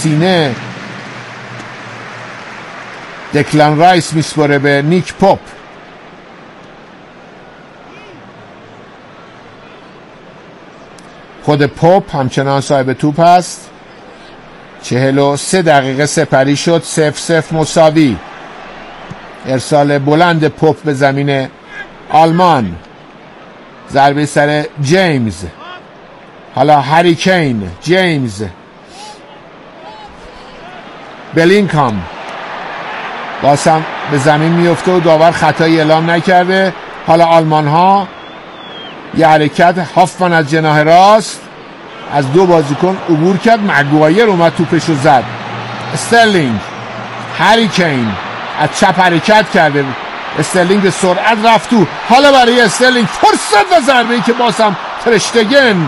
سینه دکلان رایس میسپره به نیک پاپ. خود پاپ همچنان صاحب توپ هست. 43 دقیقه سپری شد. 0-0 مساوی. ارسال بلند پاپ به زمین آلمان. ضربه سر جیمز. حالا هری کین. جیمز. بلینکام بازم به زمین میفته و داور خطایی اعلام نکرده. حالا آلمان ها یه حرکت. هافمن از جناح راست از دو بازیکن عبور کرد. مگوایر اومد توپش رو زد. استرلینگ. هری کین از چپ حرکت کرده. استرلینگ به سرعت رفت تو. حالا برای استرلینگ فرصت و ضربه‌ای که بازم ترشتگن.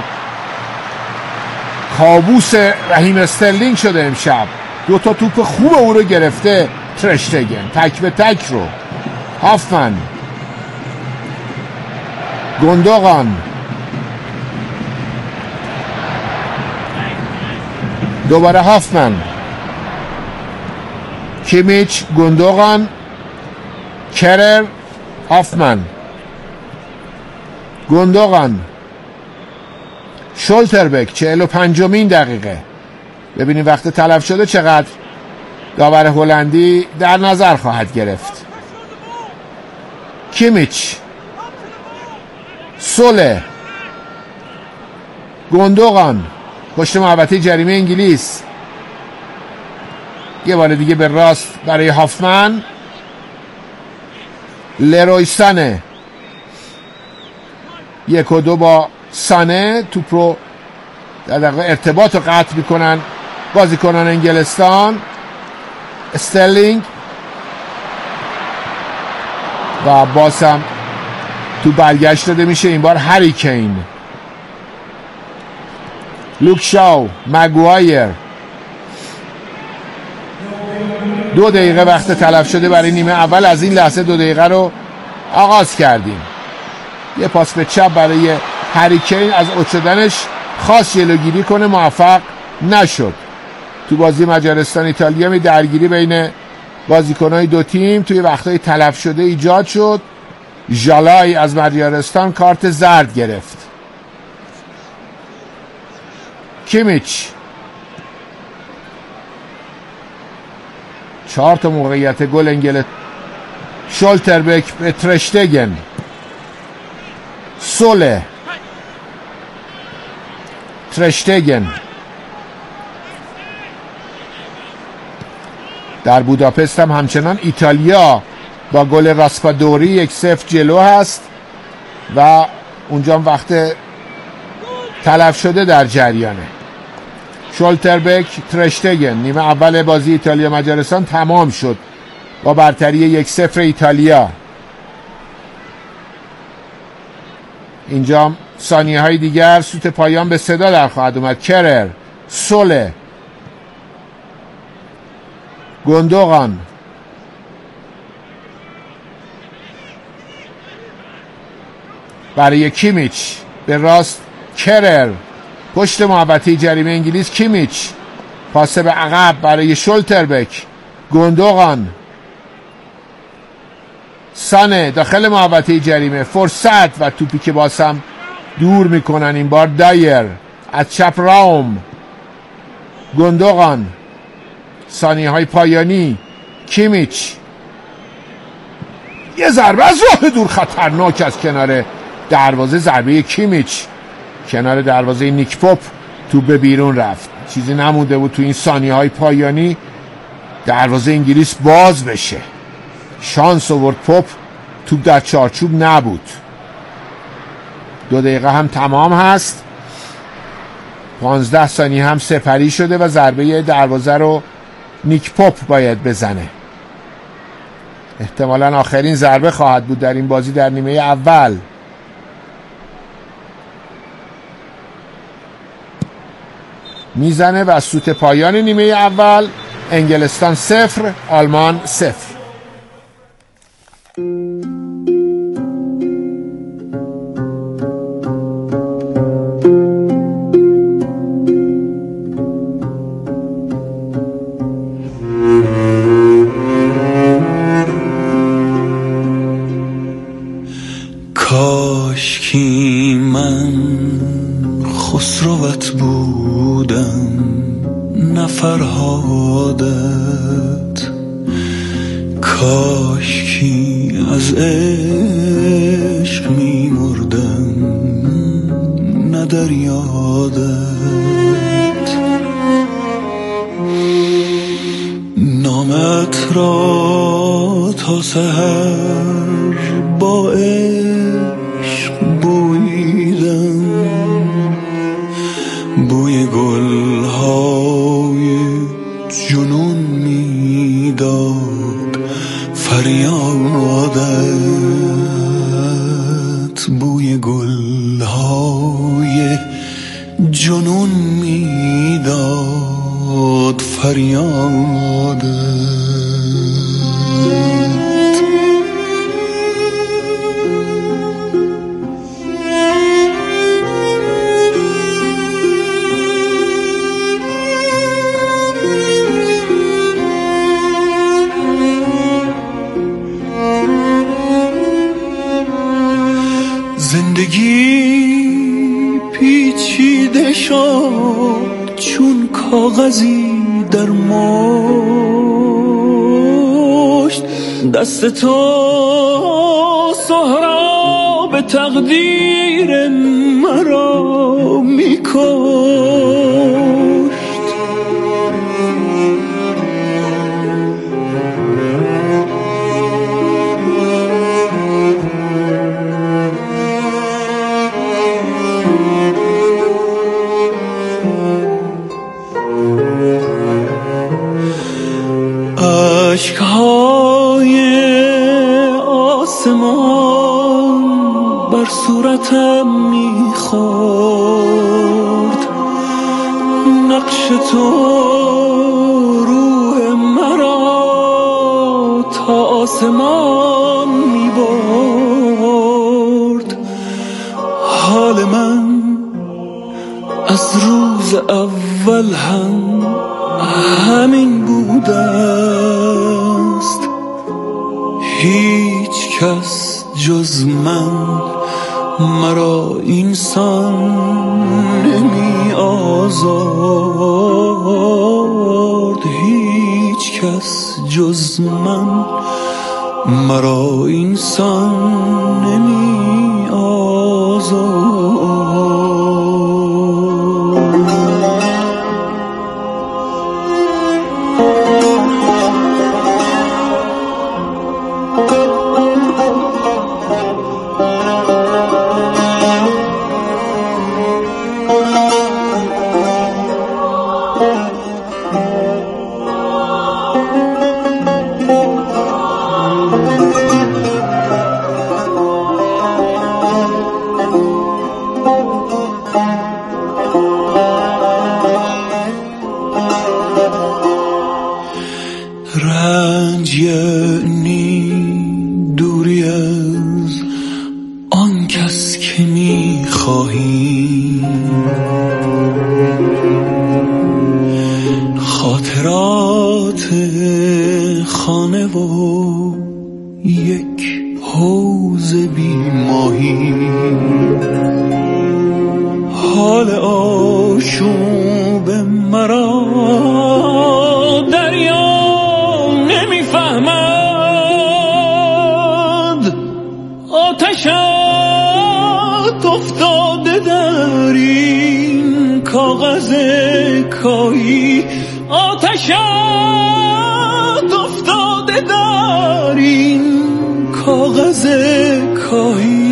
کابوس رحیم استرلینگ شده امشب. دو تا توپ خوب او رو گرفته ترشتگن. تک به تک رو. هافمن. گوندوغان. دوباره هافمن. کیمیچ. گوندوغان. کرر. هافمن. گوندوغان. شولتربک. 45مین دقیقه. ببینید وقت تلف شده چقدر داور هلندی در نظر خواهد گرفت. کیمیچ. سوله. گوندوغان. پشت محوطه جریمه انگلیس. یه بار دیگه به راست برای هافمن. لروی سانه. 1-2 با سانه. توپ رو در دقیقه ارتباط رو قطع میکنن بازیکنان انگلستان. استرلینگ و بازم تو برگشت داده میشه. این بار هری کین. لوک شاو. مگوایر. 2 دقیقه وقت تلف شده برای نیمه اول. از این لحظه 2 دقیقه رو آغاز کردیم. یه پاس به چپ برای هری کین. از اوت شدنش خواست جلوگیری کنه موفق نشد. تو بازی مجارستان ایتالیا می درگیری بین بازیکن‌های دو تیم توی وقتای تلف شده ایجاد شد. ژالای از مجارستان کارت زرد گرفت. کیمیچ. 4 تا موقعیت گل انگلستان. شولتربک به ترشتگن. سوله. ترشتگن. در بوداپست هم همچنان ایتالیا با گل راسپادوری 1-0 جلو هست و اونجا وقت تلف شده در جریانه. شولتربک. ترشتگن. نیمه اول بازی ایتالیا مجارستان تمام شد با برتری 1-0 ایتالیا. اینجا ثانیه های دیگر سوت پایان به صدا در خواهد اومد. کرر. سوله. گوندوغان. برای کیمیچ به راست. کرر پشت محوطه جریمه انگلیس. کیمیچ پاس به عقب برای شولتربک. گوندوغان. سانه داخل محوطه جریمه. فرصت و توپی که بازم دور میکنن این بار. دایر از چپ. راوم. گوندوغان. ثانیه های پایانی. کیمیچ. یه ضربه از راه دور خطرناک از کنار دروازه. ضربه کیمیچ کنار دروازه نیک پاپ. توپ به بیرون رفت. چیزی نمونده بود تو این ثانیه های پایانی دروازه انگلیس باز بشه. شانس آورد پاپ. توپ در چارچوب نبود. 2 دقیقه هم تمام هست. 15 ثانیه هم سپری شده و ضربه دروازه رو نیک پاپ باید بزنه. احتمالاً آخرین ضربه خواهد بود در این بازی در نیمه اول. میزنه و سوت پایان نیمه اول. انگلستان 0 آلمان 0. نفرهادت، کاشکی از عشق می مردم نه در یادت. نامت را تا سحر با عشق بویدم، بوی گلهای جنون میداد فریادت، بوی گلهای جنون میداد فریادت. زندگی پیچیده شد چون کاغذی در مشت، دست تو سهراب تقدیر مرا میکشت. اشک‌های آسمان بر صورتم می‌خورد، نقش تو روح مرا تا آسمان می‌برد. حال من از روز اول همین بوده است، هیچ کس جز من مرا اینسان نمی آزارد، هیچ کس جز من مرا اینسان نمی آزارد. رنج یعنی دوری از آن کس که می‌خواهی، خاطرات خانه و یک حوض بی ماهی، حال آشوب مرا دریا نمیفهمد، آتشت افتاده در این کاغذ کاهی، آتشت افتاده در این کاغذ کاهی.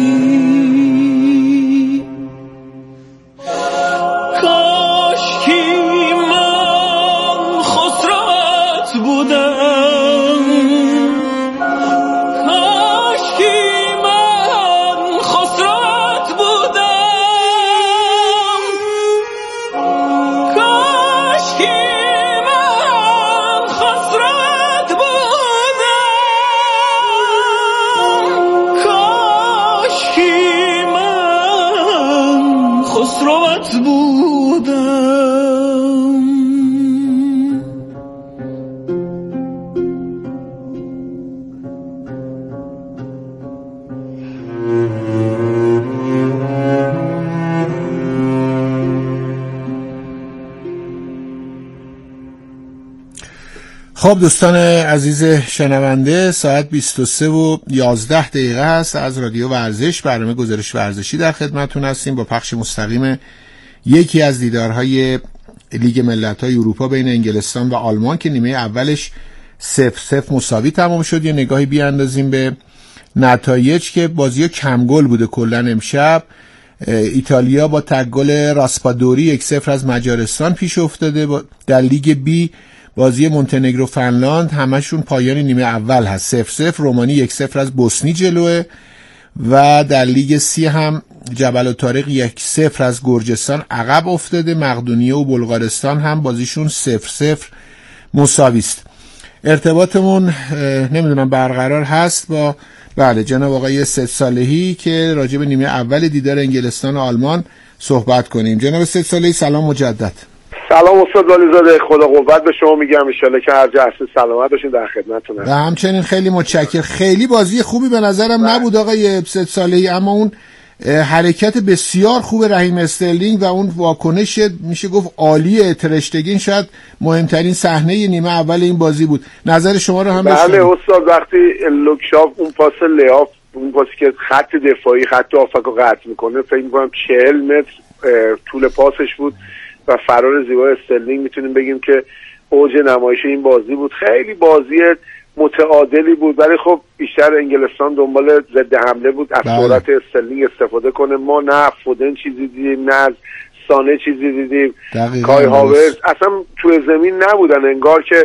خب دوستان عزیز شنونده، ساعت 23:11 هست از رادیو ورزش، برنامه گزارش ورزشی در خدمتتون هستیم با پخش مستقیم یکی از دیدارهای لیگ ملت‌های اروپا بین انگلستان و آلمان که نیمه اولش 0-0 مساوی تمام شد. یه نگاهی بیاندازیم به نتایج که بازی‌ها کم گل بوده. کلاً امشب ایتالیا با تک گل راسپادوری 1-0 از مجارستان پیش افتاده. در لیگ بی بازی مونتنگرو فنلاند همشون پایان نیمه اول هست 0-0. رومانی 1-0 از بوسنی جلوه و در لیگ سی هم جبل الطارق 1-0 از گرجستان عقب افتاده. مقدونیه و بلغارستان هم بازیشون 0-0 مساوی است. ارتباطمون نمیدونم برقرار هست با جناب آقای سید صالحی که راجع به نیمه اول دیدار انگلستان و آلمان صحبت کنیم. جناب سید صالحی سلام مجدد. سلام استاد والیزاده، خدا قوت به شما میگم، ان شاءالله که هر جا هستید سلامت باشین، در خدمتتونم. و همچنین خیلی متشکرم. خیلی بازی خوبی به نظرم نبود آقای سید صالحی، اما اون حرکت بسیار خوب رحیم استرلینگ و اون واکنش میشه گفت عالی تر اشتگین شاید مهمترین صحنه نیمه اول این بازی بود. نظر شما رو هم بشنویم. بله استاد، وقتی لوکشاف اون پاس لیاف، اون پاسی که خط دفاعی خط هافک رو قطع میکنه، فکر میکنم 40 متر طول پاسش بود و فرار زیبای استرلینگ میتونیم بگیم که اوج نمایش این بازی بود. خیلی بازی متعادلی بود، ولی خب بیشتر انگلستان دنبال ضد حمله بود، از سرعت استرلینگ استفاده کنه. ما نه فودن چیزی دیدیم، نه از سانه چیزی دیدیم، کای هاورز اصلا توی زمین نبودن، انگار که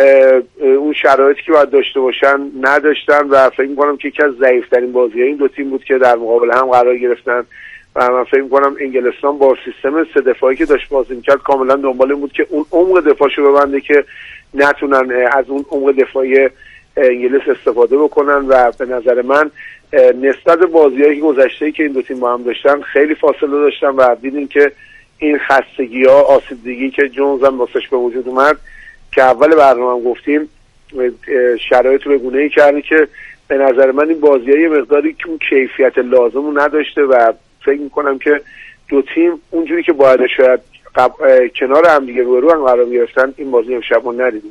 اون شرایطی که باید داشته باشن نداشتن و فکر می‌کنم که یکی از ضعیف‌ترین بازی‌های این دو تیم بود که در مقابل هم قرار گرفتن و من فکر می‌کنم انگلستان با سیستم سه دفاعی که داشت بازی می‌کرد کاملا دنبال این بود که اون عمق دفاعشو ببنده که نتونن از اون عمق دفاعی انگلیس استفاده بکنن و به نظر من نسبت بازی‌های گذشته‌ای که این دو تیم با هم داشتن خیلی فاصله داشتن و دیدیم که این خستگی‌ها، آسیب‌دیدگی که جونز هم واسش به وجود اومد که اول برنامه هم گفتیم شرایط رو به گونه‌ای کرده که به نظر من این بازی‌ها یه مقداری که اون کیفیت لازم رو نداشته و فکر می‌کنم که دو تیم اونجوری که باید شاید کنار هم دیگه رو هم قرار گرفتن این بازی امشب رو ندیدیم.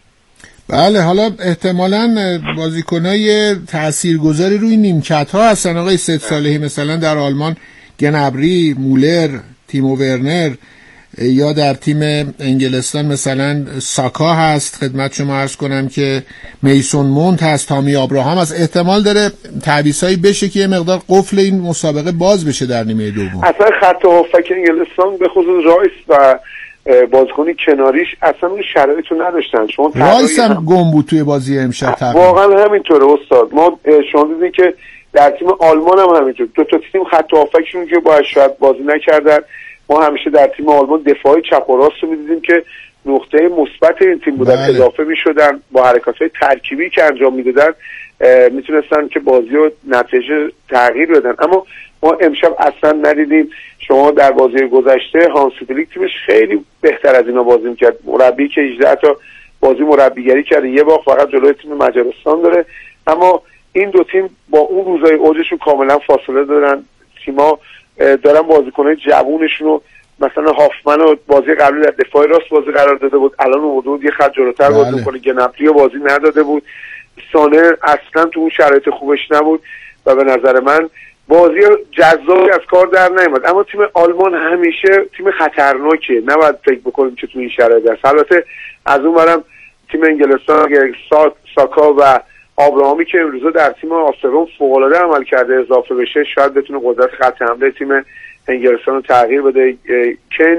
بله، حالا احتمالاً بازیکنای تاثیرگذاری روی نیمکت‌ها هستن آقای سید صالحی، مثلا در آلمان گنبری، مولر، تیمو ورنر، یا در تیم انگلستان مثلا ساکا هست. خدمت شما عرض کنم که میسون مونت هست، تامی آبراهام هست. احتمال داره تعویضایی بشه که یه مقدار قفل این مسابقه باز بشه در نیمه دوم. اصلا خط هافک انگلستان به خصوص رایس و بازیکنی کناریش اصلا اون شرایط رو نداشتن. رایس هم گم بود توی بازی امشب تقریبا. واقعا همینطوره استاد. ما شما دیدین که در تیم آلمان هم همینطور دو تا تیم خط هافکشون که باید شاید بازی نکردن. ما همیشه در تیم آلمان دفاعی چپ و راست رو می‌دیدیم که نقطه مثبت این تیم بودن. بله. اضافه می‌شدن با حرکات‌های ترکیبی که انجام می‌دادن میتونستن که بازی رو نتیجه تغییر بدن، اما ما امشب اصلا ندیدیم. شما در بازی گذشته هانسی فلیک تیمش خیلی بهتر از اینا بازی می‌کرد، مربی که 18 تا بازی مربیگری کرده، یه باخت فقط جلوی تیم مجارستان داره، اما این دو تیم با اون روزای اوجشون کاملا فاصله دارن. تیم‌ها دارن بازیکن‌های جوونشون رو، مثلا هافمن رو بازی قبلی در دفاع راست بازی قرار داده بود، الان اومد یه خط جلوتر بازی می‌کنه. گنبری بازی نداده بود، سانه اصلا تو اون شرایط خوبش نبود و به نظر من بازی جذابی از کار در نیامد. اما تیم آلمان همیشه تیم خطرناکه، نباید فکر بکنیم که تو این شرایط است. البته از اون برم تیم انگلستان اگه ساکا و آبراهامی که امروز در تیم آسرون فوق‌العاده عمل کرده اضافه بشه، شاید بتونه قدرت خط حمله تیم انگلستان رو تغییر بده. کن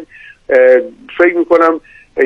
فکر میکنم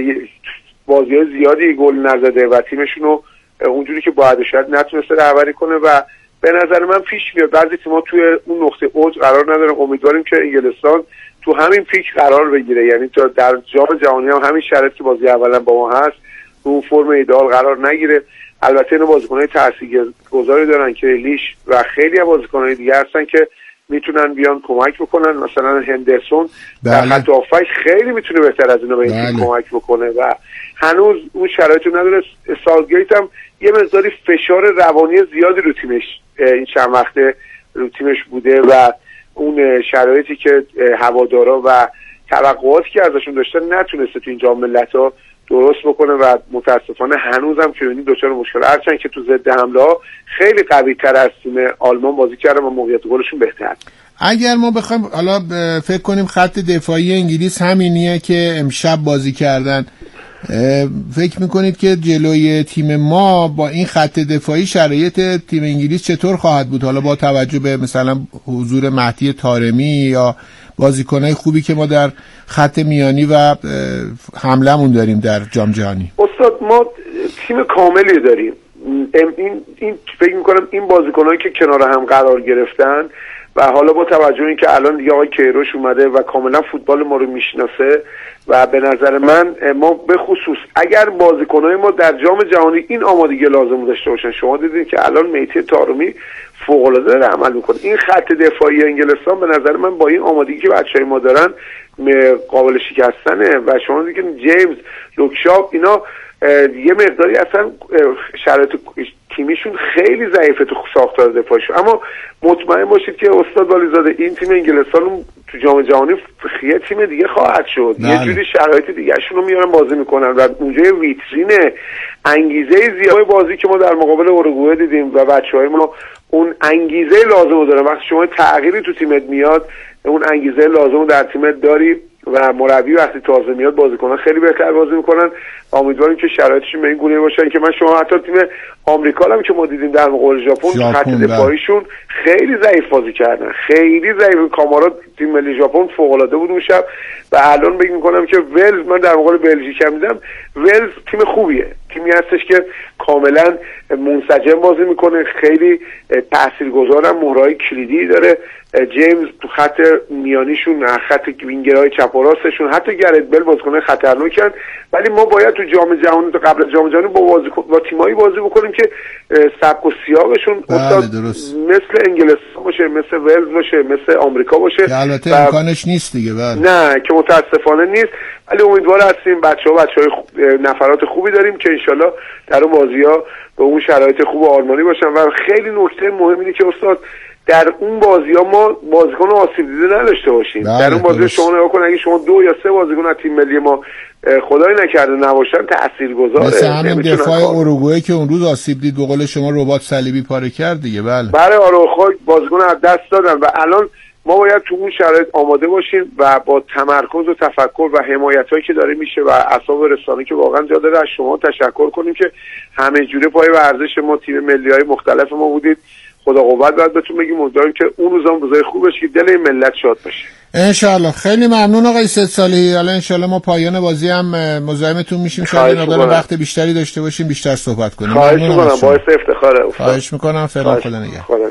بازی‌های زیادی گل نزده و تیمشون رو اونجوری که باید شاید نتونسته رهبری کنه و به نظر من پیش میاد. بعضی تیم‌ها توی اون نقطه اوج قرار ندارن. امیدواریم که انگلستان تو همین پیک قرار بگیره، یعنی تا در جام جهانی هم همین شرایطی که بازی اولا با ما هست تو اون فرم ایدئال قرار نگیره. البته اینا بازیکن‌های تاثیرگذاری دارن که لیش و خیلی از بازیکن‌های دیگه هستن که میتونن بیان کمک بکنن، مثلا هندرسون در خط هافک خیلی میتونه بهتر از اینا به این تیم کمک بکنه و هنوز اون شرایط رو نداره. ساوتگیت هم یه مقداری فشار روانی زیادی رو تیمش این چند وقته رو تیمش بوده و اون شرایطی که هوادارا و توقعاتی که ازشون داشتن نتونسته تو این جام ملت‌ها درست بکنه و متاسفانه هنوزم که ببینید دچار مشکل، هرچند که تو ضد حمله ها خیلی قوی تر از تیم آلمان بازی کردن و موقعیت گلشون بهتر. اگر ما بخوایم حالا فکر کنیم خط دفاعی انگلیس همینیه که امشب بازی کردن، فکر میکنید که جلوی تیم ما با این خط دفاعی شرایط تیم انگلیس چطور خواهد بود؟ حالا با توجه به مثلا حضور مهدی طارمی یا بازیکنای خوبی که ما در خط میانی و حمله‌مون داریم در جام جهانی. استاد ما تیم کاملی داریم. این فکر میکنم این بازیکنایی که کنار هم قرار گرفتن و حالا با توجه اینکه الان دیگه آقای کیروش اومده و کاملا فوتبال ما رو میشناسه و به نظر من ما به خصوص اگر بازیکنای ما در جام جهانی این آمادگی لازم داشته باشن، شما دیدین که الان مهدی طارمی فوق العاده داره عمل میکنه. این خط دفاعی انگلستان به نظر من با این آمادگی که بچهای ما دارن قابل شکستنه و شما دیدین جیمز، لوکشاپ اینا یه مقداری اصلا شرایط تیمیشون خیلی ضعیفه تو ساختار دفاعشون، اما مطمئن باشید که استاد والیزاده این تیم انگلستان تو جام جهانی یه تیم دیگه خواهد شد. یه جوری شرایط دیگه‌شون رو میارن بازی میکنن و اونجا ویترین انگیزه زیاد بازی که ما در مقابل اروگوئه دیدیم و بچهای ما اون انگیزه لازم رو دارن. وقتی شما تغییری تو تیمت میاد اون انگیزه لازم رو در تیمت داری و مربی وقتی تازه میاد بازیکنان خیلی بهتر بازی میکنن. امیدواریم که شرایطشون به این گونه باشن که من شما حتی تیم آمریکا هم که ما دیدیم در مقابل ژاپن خط دفاعیشون خیلی ضعیف بازی کردن، خیلی ضعیف. کامارا تیم ملی ژاپن فوق العاده بود اون شب و الان فکر میکنم که ولز، من در مقابل بلژیک هم دیدم، ولز تیم خوبیه، تیمی هستش که کاملا منسجم بازی میکنه، خیلی تاثیرگذارن، مهرهای کلیدی داره. جیمز تو خط میانیشون، خط وینگرهای چپ و راستشون، حتی گرت بل بازیکن خطرناکن، ولی ما باید تو جام جهانی، تو قبل جام جهانی با تیمایی بازی بکنیم که سبک و سیاقشون مثل انگلستان باشه، مثل ولز باشه، مثل آمریکا باشه که البته امکانش نیست دیگه. نه که متاسفانه نیست، ولی امیدوار هستیم بچه‌های نفرات خوبی داریم که انشالله در اون بازی‌ها به اون شرایط خوب آلمانی باشن. و خیلی نکته مهم اینه که استاد در اون بازی‌ها ما بازیکن آسیب دیده نداشته باشیم. در اون بازی شما نگاه کن، اگه شما 2 یا 3 بازیکن از تیم ملی ما خدای نکرده نباشن تاثیرگذاره. مثل همین دفاع اروگوئه که اون روز آسیب دید، به قول شما رباط صلیبی پاره کرد دیگه. بله آروخو بازیکن از دست دادن و الان ما باید تو اون شرایط آماده باشیم و با تمرکز و تفکر و حمایتایی که داره میشه و اعصاب رسانه‌ای که واقعا جا داره از شما تشکر کنیم که همه جوره پای ورزش ما، تیم ملی‌های مختلف ما بودید. خدا قوت باید بهتون بگیم، امیدواریم که اون روزام روزای خوب بشه که دل این ملت شاد باشه انشالله. خیلی ممنون آقای سید صالحی. حالا انشالله ما پایان بازی هم مزاحمتون میشیم، شاید مقدار وقت بیشتری داشته باشیم، بیشتر صحبت کنیم. خواهش میکنم، باعث افتخاره. خواهش میکنم. فعلا خدا نگهدار.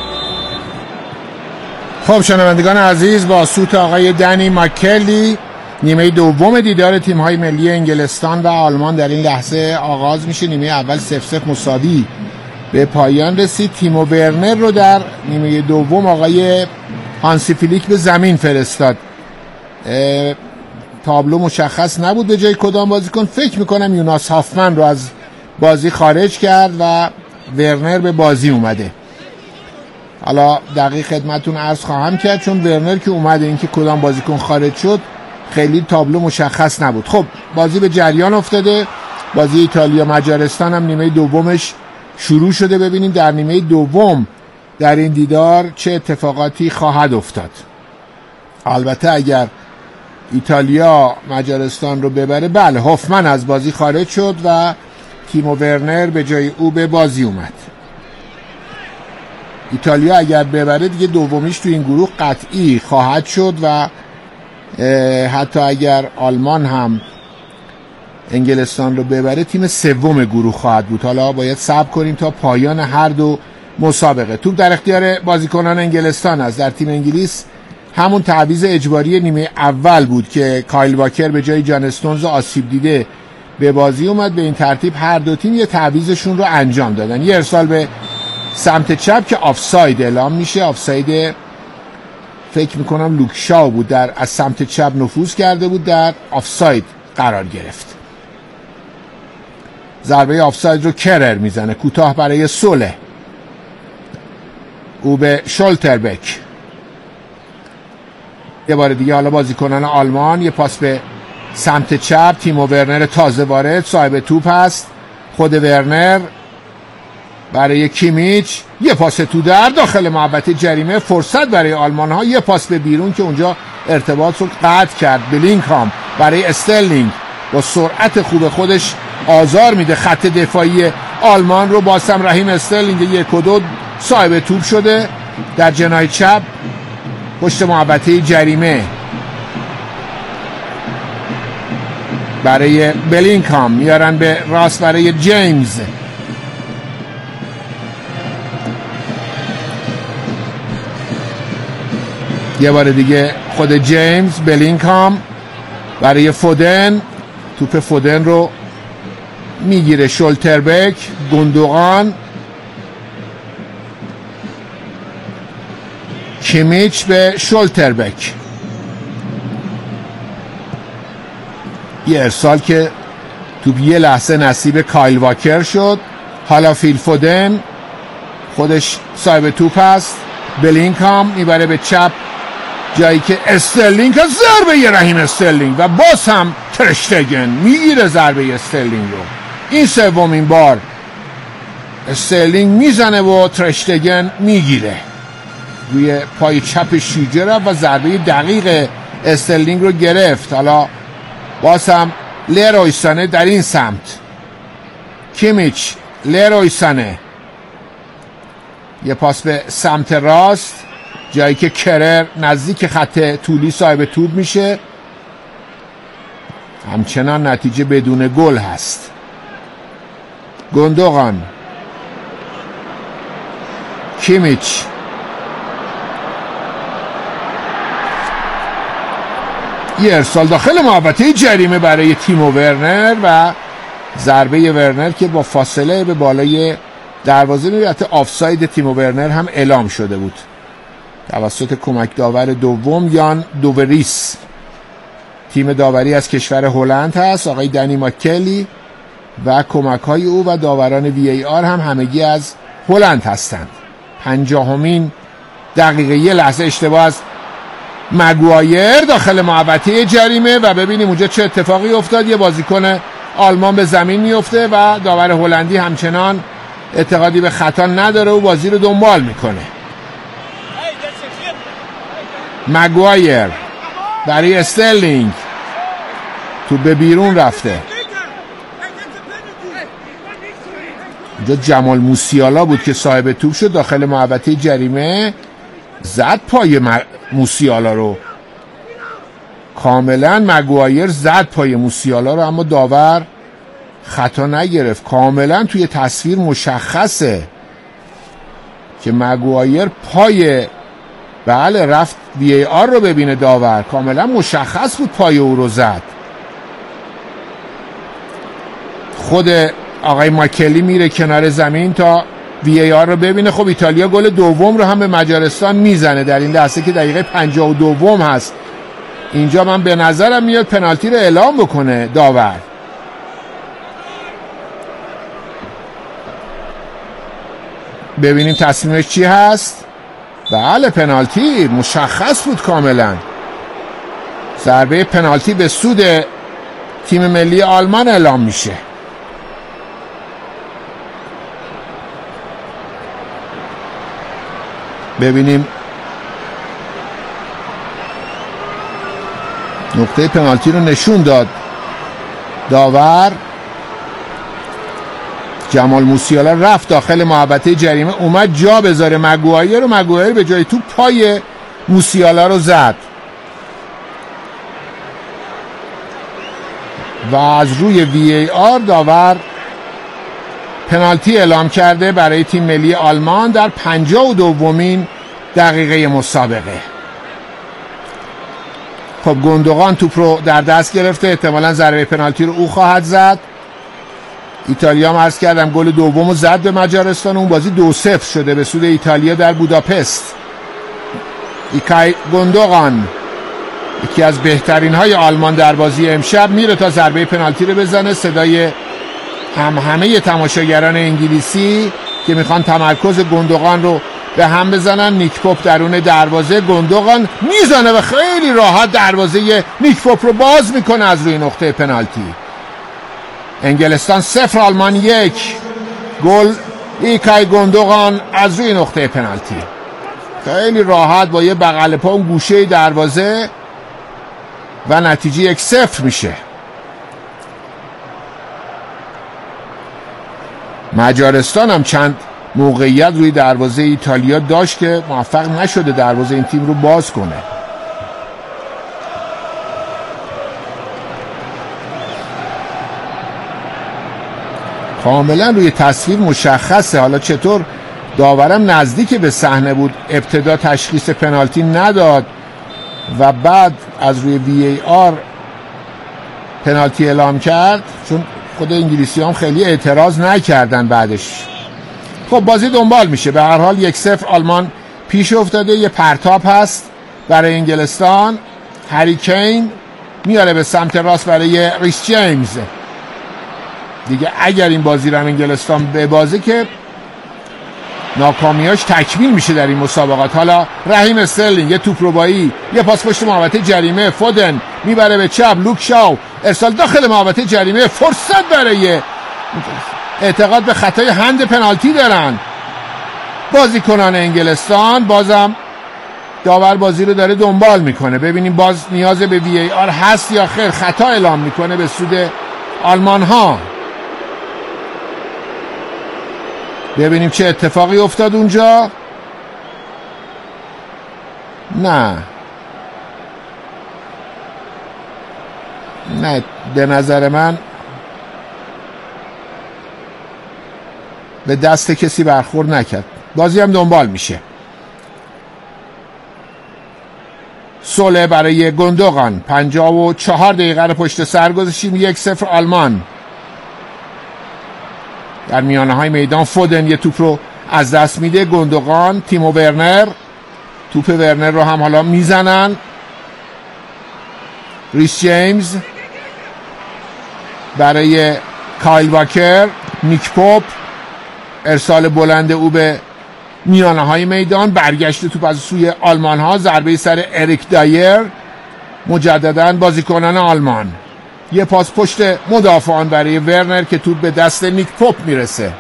خب شنوندگان عزیز، با صوت آقای دنی ماکلی نیمه دوم دیدار تیم‌های ملی انگلستان و آلمان در این لحظه آغاز میشه. نیمه اول 0-0 مساوی به پایان رسید. تیمو ورنر رو در نیمه دوم آقای هانسی فلیک به زمین فرستاد. تابلو مشخص نبود به جای کدام بازیکن. فکر میکنم یوناس هافمن رو از بازی خارج کرد و ورنر به بازی اومده. حالا دقیق خدمتون عرض خواهم کرد، چون ورنر که اومده، اینکه کدام بازیکن خارج شد خیلی تابلو مشخص نبود. خب بازی به جریان افتاده. بازی ایتالیا مجارستان هم نیمه دومش شروع شده. ببینیم در نیمه دوم در این دیدار چه اتفاقاتی خواهد افتاد. البته اگر ایتالیا مجارستان رو ببره، بله، هافمن از بازی خارج شد و تیمو ورنر به جای او به بازی اومد. ایتالیا اگر ببره دیگه دومیش تو این گروه قطعی خواهد شد و حتی اگر آلمان هم انگلستان رو ببره تیم سوم گروه خواهد بود. حالا باید صبر کنیم تا پایان هر دو مسابقه. توپ در اختیار بازیکنان انگلستان است. در تیم انگلیس همون تعویض اجباری نیمه اول بود که کایل واکر به جای جان استونز آسیب دیده به بازی اومد. به این ترتیب هر دو تیم یه تعویضشون رو انجام دادن. یه ارسال به سمت چپ که آفساید اعلام میشه. آفساید فکر میکنم لوکشاو بود، در از سمت چپ نفوذ کرده بود، در آفساید قرار گرفت. ضربه آفساید رو کرر میزنه، کوتاه برای سوله. او به شولتربک. یه بار دیگه حالا بازیکنان آلمان یه پاس به سمت چپ. تیمو ورنر تازه وارد، صاحب توپ هست. خود ورنر برای کیمیچ، یه پاس تو در داخل محوطه جریمه. فرصت برای آلمان ها، یه پاس به بیرون که اونجا ارتباط رو قطع کرد. بلینکام برای استرلینگ، با سرعت خوب خودش آزار میده خط دفاعی آلمان رو. باسم رحیم استرلینگ 1-2 صاحب توپ شده در جناح چپ پشت محوطه جریمه. برای بلینکام میارن به راست برای جیمز. یه بار دیگه خود جیمز. بلینکام برای فودن. توپ فودن رو میگیره شولتربک. گوندوغان. کیمیچ به شولتربک. یه ارسال که توپ یه لحظه نصیب کایل واکر شد. حالا فیل فودن خودش صاحب توپ هست. بلینکام میبره به چپ، جایی که استرلینگ که ضربه رحیم استرلینگ و باز هم ترشتگن میگیره ضربه استرلینگ رو. این سومین بار استرلینگ میزنه و ترشتگن میگیره. روی پای چپ شیجه رفت و ضربه دقیق استرلینگ رو گرفت. حالا باز هم لیروی سانه در این سمت. کیمیچ، لیروی سانه. یه پاس به سمت راست، جایی که کرر نزدیک خط طولی صاحب توپ میشه. همچنان نتیجه بدون گل هست. گوندوغان. کیمیچ. یه ارسال داخل محوطه جریمه برای تیمو ورنر و ضربه ورنر که با فاصله به بالای دروازه میرفت. آفساید تیمو ورنر هم اعلام شده بود توسط کمک داور دوم یان دووریس. تیم داوری از کشور هلند هست، آقای دنی ماکلی و کمک های او و داوران وی ای آر هم همگی از هلند هستند. 50مین دقیقه. یه لحظه اشتباه از مگوایر داخل محوطه جریمه و ببینیم اونجا چه اتفاقی افتاد. یه بازیکن آلمان به زمین میفته و داور هلندی همچنان اعتقادی به خطا نداره و بازی رو دنبال میکنه. مگوایر برای استرلینگ، تو به بیرون رفته. اینجا جمال موسیالا بود که صاحب توپ شد داخل محوطه جریمه. زد پای موسیالا رو، کاملا مگوایر زد پای موسیالا رو، اما داور خطا نگرفت. کاملا توی تصویر مشخصه که مگوایر پای بله رفت VAR رو ببینه داور، کاملا مشخص بود پای او رو زد. خود آقای ماکلی میره کنار زمین تا VAR رو ببینه. خب ایتالیا گل دوم رو هم به مجارستان میزنه در این لحظه که دقیقه 52 هست. اینجا من به نظرم میاد پنالتی رو اعلام بکنه داور. ببینیم تصمیمش چی هست. بله پنالتی مشخص بود کاملا. ضربه پنالتی به سود تیم ملی آلمان اعلام میشه. ببینیم نقطه پنالتی رو نشون داد داور. جمال موسیالا رفت داخل محوطه جریمه، اومد جا بذاره مگوایر رو، مگوایر به جای توپ پای موسیالا رو زد و از روی VAR داور پنالتی اعلام کرده برای تیم ملی آلمان در 52مین دقیقه مسابقه. خب گوندوغان توپ رو در دست گرفته، احتمالاً ضربه پنالتی رو او خواهد زد. ایتالیا هم عرض کردم گل دوم رو زد به مجارستان، اون بازی 2-0 شده به سود ایتالیا در بوداپست. ایلکای گوندوغان یکی از بهترین های آلمان در بازی امشب میره تا ضربه پنالتی رو بزنه. صدای همه تماشاگران انگلیسی که میخوان تمرکز گوندوغان رو به هم بزنن. نیک پاپ درون دروازه، گوندوغان میزنه و خیلی راحت دروازه نیک پاپ رو باز میکنه از روی نقطه پنالتی. انگلستان 0 آلمان 1. گل ایلکای گوندوغان از روی نقطه پنالتی، خیلی راحت با یه بغل پا اون گوشه دروازه و نتیجه 1-0 میشه. مجارستان هم چند موقعیت روی دروازه ایتالیا داشت که موفق نشده دروازه این تیم رو باز کنه. کاملا روی تصویر مشخصه. حالا چطور داورم نزدیک به صحنه بود، ابتدا تشخیص پنالتی نداد و بعد از روی VAR پنالتی اعلام کرد، چون خود انگلیسی هم خیلی اعتراض نکردن بعدش. خب بازی دنبال میشه. به هر حال 1-0 آلمان پیش افتاده. یه پرتاب هست برای انگلستان، هری کین میاره به سمت راست برای ریس جیمز. دیگه اگر این بازی رو انگلستان ببازه که ناکامیاش تکمیل میشه در این مسابقات. حالا رحیم استرلینگ یه توپ ربایی، یه پاس پشت محوطه جریمه، فودن میبره به چپ، لوک شاو ارسال داخل محوطه جریمه، فرصت برای اعتقاد به خطای هند پنالتی دارن بازیکنان انگلستان. بازم داور بازی رو داره دنبال میکنه، ببینیم باز نیاز به VAR هست یا خیر. خطا اعلام میکنه به سود آلمان ها. ببینیم چه اتفاقی افتاد اونجا. نه به نظر من به دست کسی برخورد نکرد. بازی هم دنبال میشه. سوله برای گوندوغان. 54 دقیقه رو پشت سر گذاشتیم. 1-0 آلمان. در میانه های میدان فودن یه توپ رو از دست میده. گوندوغان، تیمو ورنر، توپ ورنر رو هم حالا میزنن. ریس جیمز برای کایل واکر، نیک پاپ، ارسال بلند او به میانه های میدان، برگشت توپ از سوی آلمان ها، ضربه سر اریک دایر. مجددا بازیکنان آلمان، یه پاس پشت مدافعان برای ورنر که توپ به دست نیک پاپ میرسه.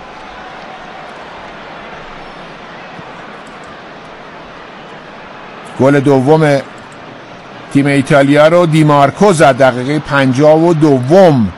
گل دوم تیم ایتالیا رو دیمارکو زد دقیقه 52